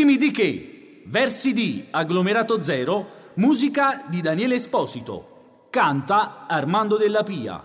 Primi di che? Versi di Agglomerato Zero, musica di Daniele Esposito. Canta Armando Della Pia.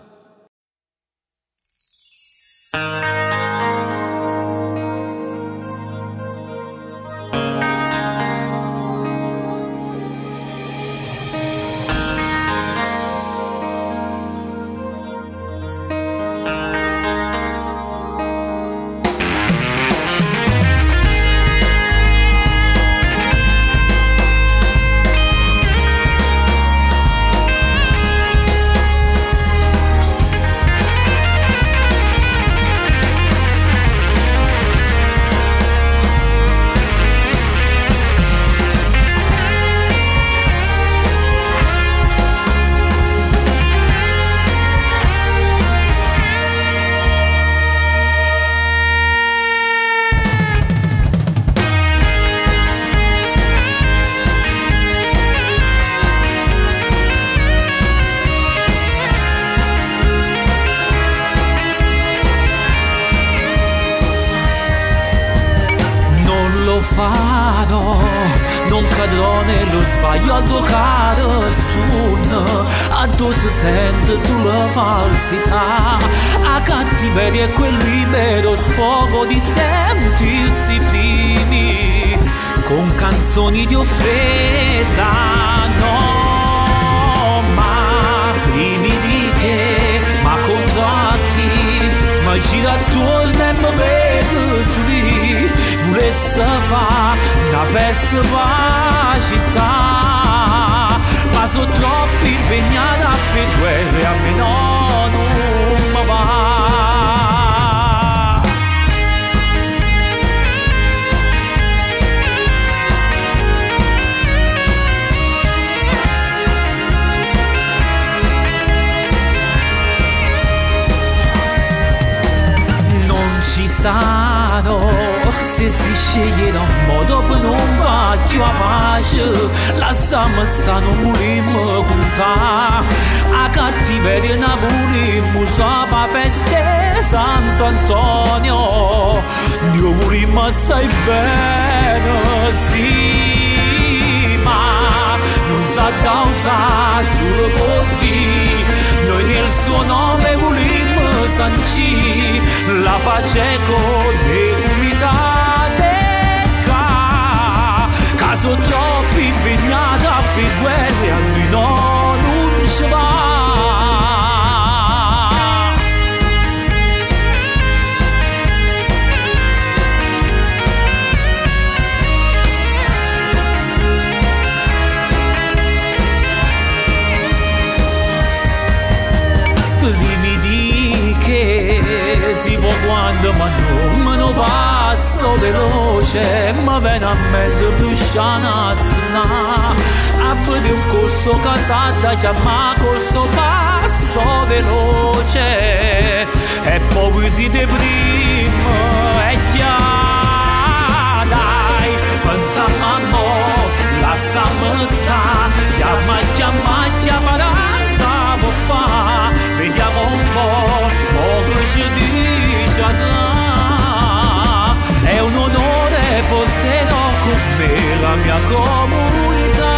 Non cadrò nello sbaglio a giocare stun, addosso sento sulla falsità, a cattiveria e quel libero sfogo di sentirsi primi, con canzoni di offesa, no, ma primi di che, ma contro a chi, ma gira attorno e mi vedo su lì, volesse fare una festa per la città, ma sono troppo impegnata a fare guerre, a me no, non mi va. Non ci sarò se si scegliere un modo per non faccio a pace, lasciamo sta non volimmo contare, a cattiveria non volimmo sapere feste Sant'Antonio, noi volimmo assai bene, sì, ma non sa causa solo per te, noi nel suo nome volimmo sancire la pace con l'unità. Sono troppo impegnata a fare guerre, a lui no, non ci va. Primi di che si può quando ma non me lo passo veloce, ma viene a mente più sciana a vedere un corso casata chiama corso passo veloce, e poi si deprime e già dai, pensiamo a mo', lasciamo sta, chiama razza può fa, vediamo un po', come ci dice là, è un onore porterò con me la mia comunità.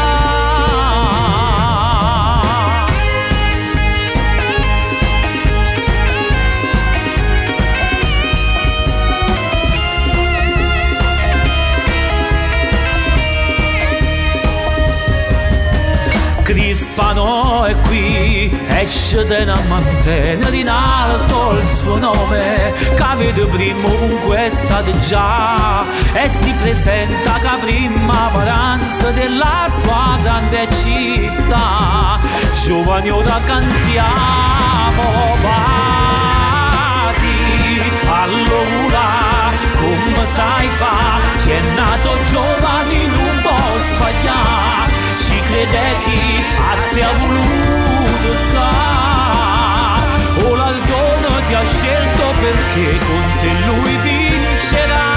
Crispano è qui, esce da mantenere in alto il suo nome, che vede prima ovunque è stato già, e si presenta che prima paranza della sua grande città, giovani ora cantiamo, basi, fallo ora, come sai fa, chi è nato giovane non può sbagliare, ci crede chi a te ha voluto dare, o l'aldone ti ha scelto perché con te lui vincerà.